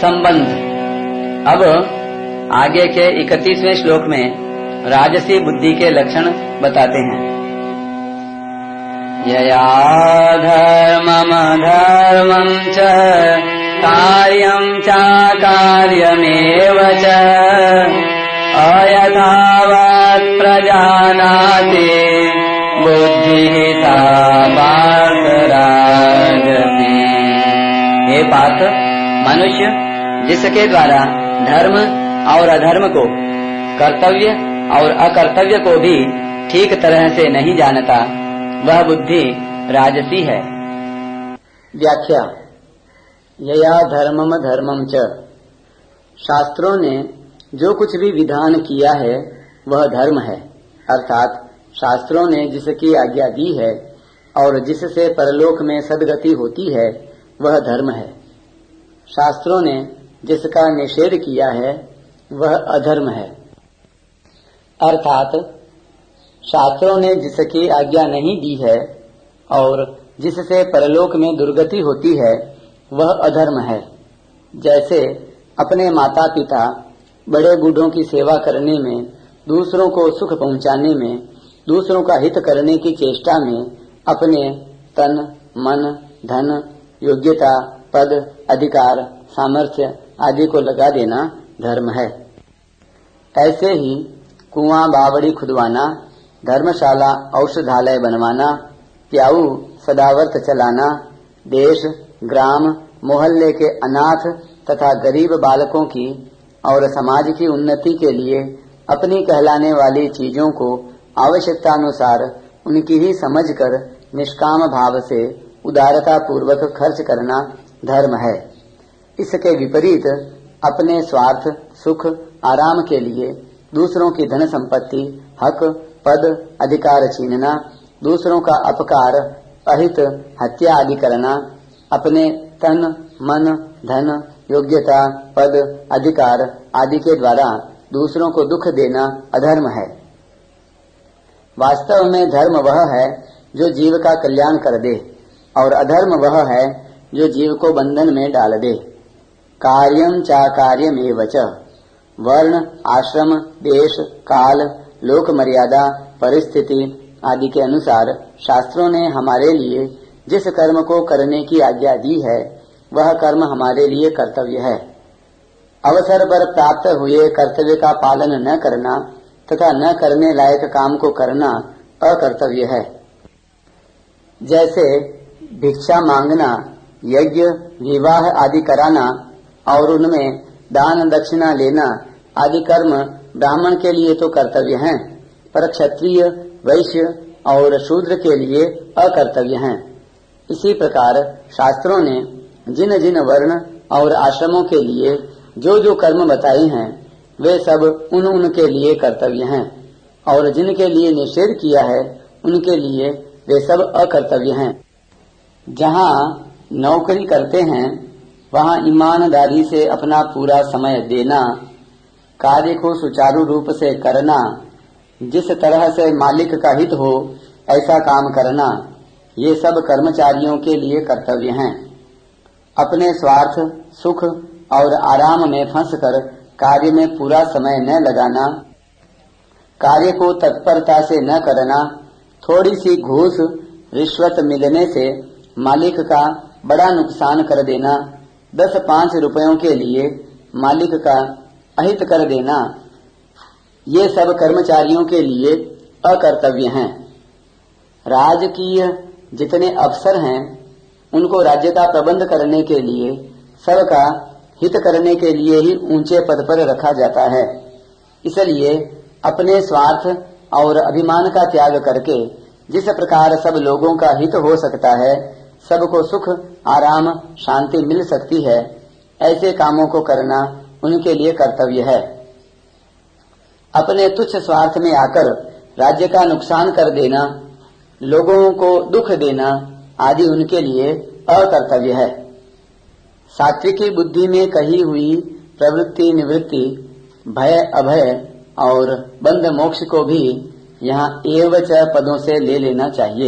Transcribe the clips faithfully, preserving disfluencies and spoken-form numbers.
संबंध। अब आगे के इकतीसवें श्लोक में राजसी बुद्धि के लक्षण बताते हैं। यया धर्मम धर्मं च कार्यं चाकार्यमेव च अयथावत् प्रजानाति बुद्धिः सा पार्थ राजसी। हे पार्थ, मनुष्य जिसके द्वारा धर्म और अधर्म को, कर्तव्य और अकर्तव्य को भी ठीक तरह से नहीं जानता, वह बुद्धि राजसी है। व्याख्या। यया धर्मम धर्मम च, शास्त्रों ने जो कुछ भी विधान किया है वह धर्म है, अर्थात शास्त्रों ने जिसकी आज्ञा दी है और जिससे परलोक में सद्गति होती है वह धर्म है। शास्त्रों ने जिसका निषेध किया है वह अधर्म है, अर्थात शास्त्रों ने जिसकी आज्ञा नहीं दी है और जिससे परलोक में दुर्गति होती है वह अधर्म है। जैसे अपने माता पिता बड़े बूढ़ों की सेवा करने में, दूसरों को सुख पहुंचाने में, दूसरों का हित करने की चेष्टा में अपने तन, मन, धन, योग्यता, पद, अधिकार, सामर्थ्य आदि को लगा देना धर्म है। ऐसे ही कुआं बावड़ी खुदवाना, धर्मशाला औषधालय बनवाना, प्याऊ सदावर्त चलाना, देश, ग्राम, मोहल्ले के अनाथ तथा गरीब बालकों की और समाज की उन्नति के लिए अपनी कहलाने वाली चीजों को आवश्यकतानुसार उनकी ही समझकर निष्काम भाव से उदारता पूर्वक खर्च करना धर्म है। इसके विपरीत अपने स्वार्थ, सुख, आराम के लिए दूसरों की धन संपत्ति, हक, पद, अधिकार छीनना, दूसरों का अपकार, अहित, हत्या आदि करना, अपने तन, मन, धन, योग्यता, पद, अधिकार आदि के द्वारा दूसरों को दुख देना अधर्म है। वास्तव में धर्म वह है जो जीव का कल्याण कर दे और अधर्म वह है जो जीव को बंधन में डाल दे। कार्यं चाकार्यमेव च, वर्ण, आश्रम, देश, काल, लोक मर्यादा, परिस्थिति आदि के अनुसार शास्त्रों ने हमारे लिए जिस कर्म को करने की आज्ञा दी है वह कर्म हमारे लिए कर्तव्य है। अवसर पर प्राप्त हुए कर्तव्य का पालन न करना तथा न करने लायक काम को करना अकर्तव्य है। जैसे भिक्षा मांगना, यज्ञ, विवाह आदि कराना और उनमें दान दक्षिणा लेना आदि कर्म ब्राह्मण के लिए तो कर्तव्य हैं, पर क्षत्रिय, वैश्य और शूद्र के लिए अकर्तव्य हैं। इसी प्रकार शास्त्रों ने जिन जिन वर्ण और आश्रमों के लिए जो जो कर्म बताए हैं वे सब उन उनके लिए कर्तव्य हैं और जिनके लिए निषेध किया है उनके लिए वे सब अकर्तव्य हैं। जहाँ नौकरी करते हैं वहाँ ईमानदारी से अपना पूरा समय देना, कार्य को सुचारू रूप से करना, जिस तरह से मालिक का हित हो ऐसा काम करना, ये सब कर्मचारियों के लिए कर्तव्य हैं। अपने स्वार्थ, सुख और आराम में फंसकर कार्य में पूरा समय न लगाना, कार्य को तत्परता से न करना, थोड़ी सी घूस रिश्वत मिलने से मालिक का बड़ा नुकसान कर देना, दस पाँच रुपयों के लिए मालिक का अहित कर देना, ये सब कर्मचारियों के लिए अकर्तव्य हैं। राजकीय जितने अफसर हैं उनको राज्य का प्रबंध करने के लिए, सबका हित करने के लिए ही ऊंचे पद पर रखा जाता है। इसलिए अपने स्वार्थ और अभिमान का त्याग करके जिस प्रकार सब लोगों का हित हो सकता है, सबको सुख, आराम, शांति मिल सकती है, ऐसे कामों को करना उनके लिए कर्तव्य है। अपने तुच्छ स्वार्थ में आकर राज्य का नुकसान कर देना, लोगों को दुख देना आदि उनके लिए अकर्तव्य है। सात्विकी बुद्धि में कही हुई प्रवृत्ति, निवृत्ति, भय, अभय और बंध मोक्ष को भी यहाँ एवच पदों से ले लेना चाहिए।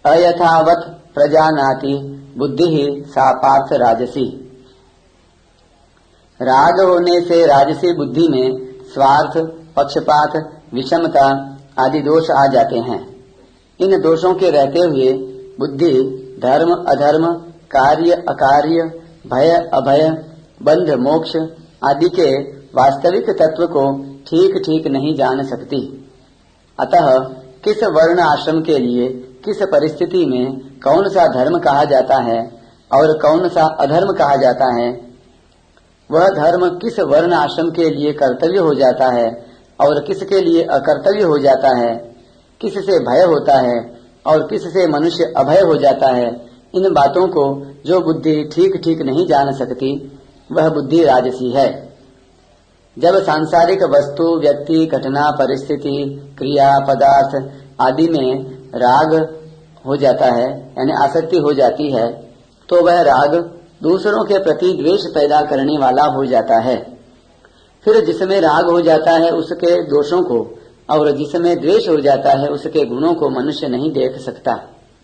अयथावत प्रजानाति बुद्धि सा पार्थ राजसी। राग होने से राजसी बुद्धि में स्वार्थ, पक्षपात, विषमता आदि दोष आ जाते हैं। इन दोषों के रहते हुए बुद्धि धर्म अधर्म, कार्य अकार्य, भय अभय, बंध मोक्ष आदि के वास्तविक तत्व को ठीक ठीक नहीं जान सकती। अतः किस वर्ण आश्रम के लिए किस परिस्थिति में कौन सा धर्म कहा जाता है और कौन सा अधर्म कहा जाता है, वह धर्म किस वर्ण आश्रम के लिए कर्तव्य हो जाता है और किसके लिए अकर्तव्य हो जाता है, किससे भय होता है और किससे मनुष्य अभय हो जाता है, इन बातों को जो बुद्धि ठीक ठीक नहीं जान सकती वह बुद्धि राजसी है। जब सांसारिक वस्तु, व्यक्ति, घटना, परिस्थिति, क्रिया, पदार्थ आदि में राग हो जाता है यानी आसक्ति हो जाती है, तो वह राग दूसरों के प्रति द्वेष पैदा करने वाला हो जाता है। फिर जिसमें राग हो जाता है उसके दोषों को और जिसमें द्वेष हो जाता है उसके गुणों को मनुष्य नहीं देख सकता।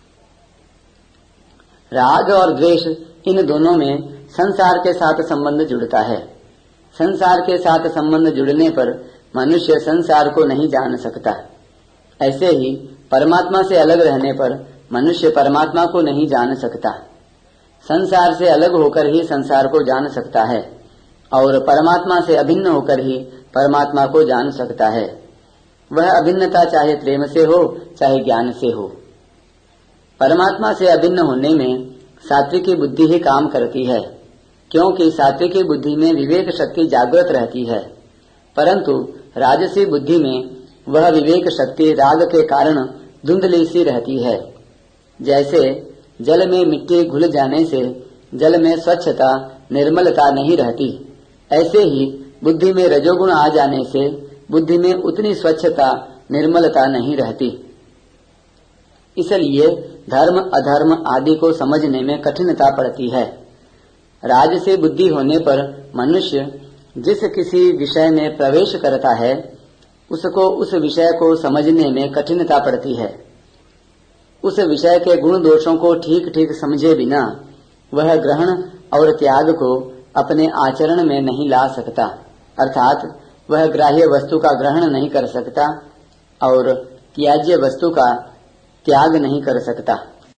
राग और द्वेष इन दोनों में संसार के साथ संबंध जुड़ता है। संसार के साथ संबंध जुड़ने पर मनुष्य संसार को नहीं जान सकता। ऐसे ही परमात्मा से अलग रहने पर मनुष्य परमात्मा को नहीं जान सकता। संसार से अलग होकर ही संसार को जान सकता है और परमात्मा से अभिन्न होकर ही परमात्मा को जान सकता है। वह अभिन्नता चाहे प्रेम से हो चाहे ज्ञान से हो। परमात्मा से अभिन्न होने में सात्विकी बुद्धि ही काम करती है, क्योंकि सात्विकी बुद्धि में विवेक शक्ति जागृत रहती है, परंतु राजसी बुद्धि में वह विवेक शक्ति राग के कारण धुंधली सी रहती है। जैसे जल में मिट्टी घुल जाने से जल में स्वच्छता, निर्मलता नहीं रहती, ऐसे ही बुद्धि में रजोगुण आ जाने से बुद्धि में उतनी स्वच्छता, निर्मलता नहीं रहती। इसलिए धर्म अधर्म आदि को समझने में कठिनता पड़ती है। राजसी बुद्धि होने पर मनुष्य जिस किसी विषय में प्रवेश करता है उसको उस विषय को समझने में कठिनता पड़ती है। उस विषय के गुण दोषों को ठीक ठीक समझे बिना वह ग्रहण और त्याग को अपने आचरण में नहीं ला सकता, अर्थात वह ग्राह्य वस्तु का ग्रहण नहीं कर सकता और त्याज्य वस्तु का त्याग नहीं कर सकता।